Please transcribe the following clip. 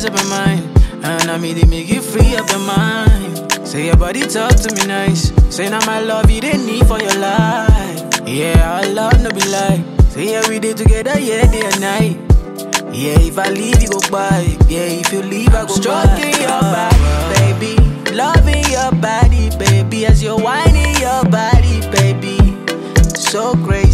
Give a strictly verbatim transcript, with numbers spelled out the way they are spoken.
up my mind. And I mean, they make you free up your mind. Say your body talk to me nice. Say now my love you didn't need for your life. Yeah, our love no be lie. Say yeah, we did together, yeah, day and night. Yeah, if I leave, you go by. Yeah, if you leave, I go stroking by. Your body, baby. Loving your body, baby. As you're whining your body, baby. So crazy.